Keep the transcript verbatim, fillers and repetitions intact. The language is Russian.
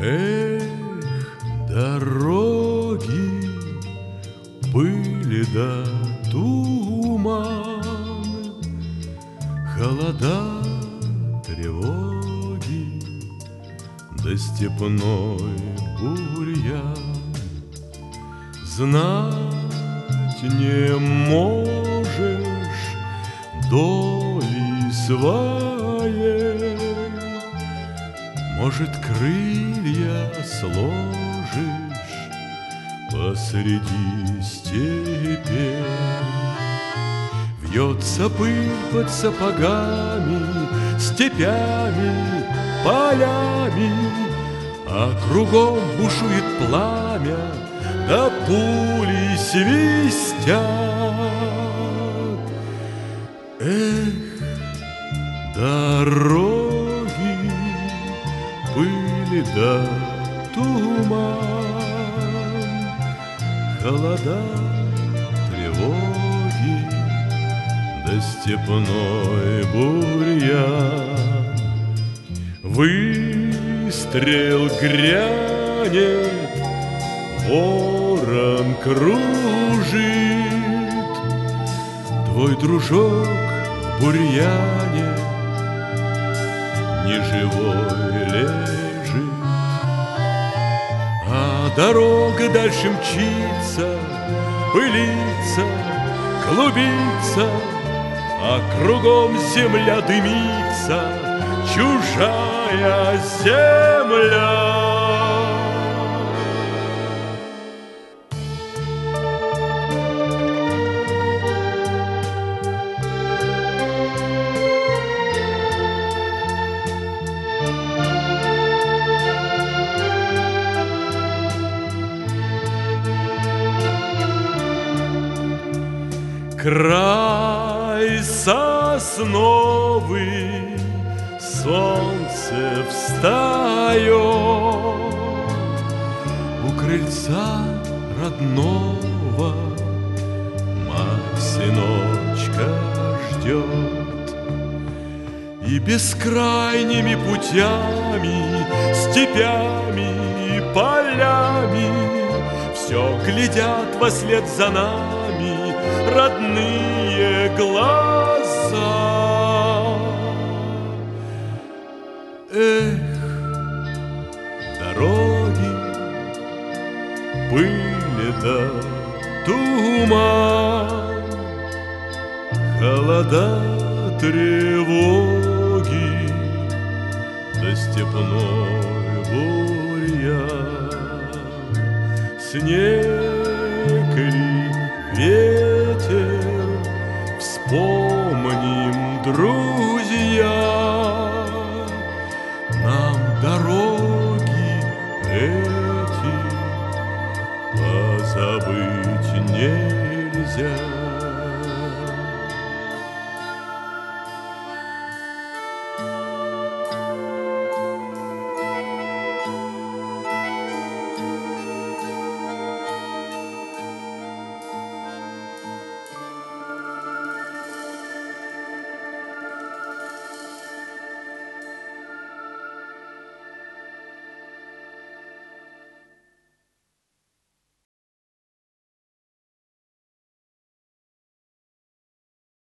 Эх, дороги, пыли да туман, холода, тревоги, да степной бурьян. Знать не можешь доли своей, может, крылья сложишь посреди степи. Вьется пыль под сапогами, степями, полями, а кругом бушует пламя, да пули свистят. Эх, дороги, пыли да туман, холода, тревоги, да степной бурьян. Выстрел грянет, ворон кружит, твой дружок в бурьяне неживой лежит. А дорога дальше мчится, пылится, клубится, а кругом земля дымится, чужая земля. Край сосновый, солнце встает, у крыльца родного мать сыночка ждет. И бескрайними путями, степями и полями все глядят вослед за нами родные глаза. Эх, дороги, пыли да туман, холода, тревоги, да степной бурьян. Снег ли, ветер, вспомним, друзья, нам дороги эти позабыть нельзя.